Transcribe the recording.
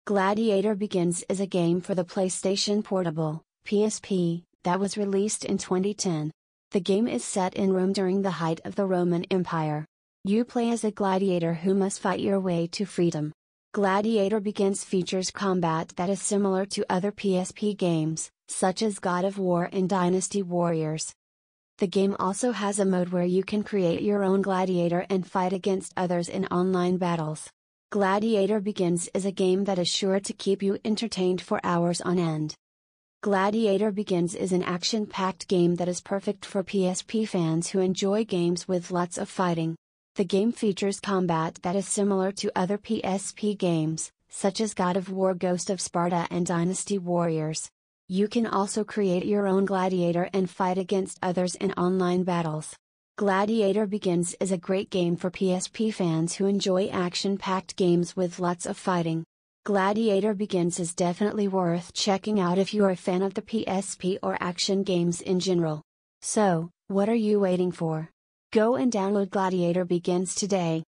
Gladiator Begins is a game for the PlayStation Portable, PSP, that was released in 2010. The game is set in Rome during the height of the Roman Empire. You play as a gladiator who must fight your way to freedom. Gladiator Begins features combat that is similar to other PSP games, such as God of War and Dynasty Warriors. The game also has a mode where you can create your own gladiator and fight against others in online battles. Gladiator Begins is a game that is sure to keep you entertained for hours on end. Gladiator Begins is an action-packed game that is perfect for PSP fans who enjoy games with lots of fighting. The game features combat that is similar to other PSP games, such as God of War, Ghost of Sparta and Dynasty Warriors. You can also create your own gladiator and fight against others in online battles. Gladiator Begins is a great game for PSP fans who enjoy action-packed games with lots of fighting. Gladiator Begins is definitely worth checking out if you are a fan of the PSP or action games in general. So, what are you waiting for? Go and download Gladiator Begins today.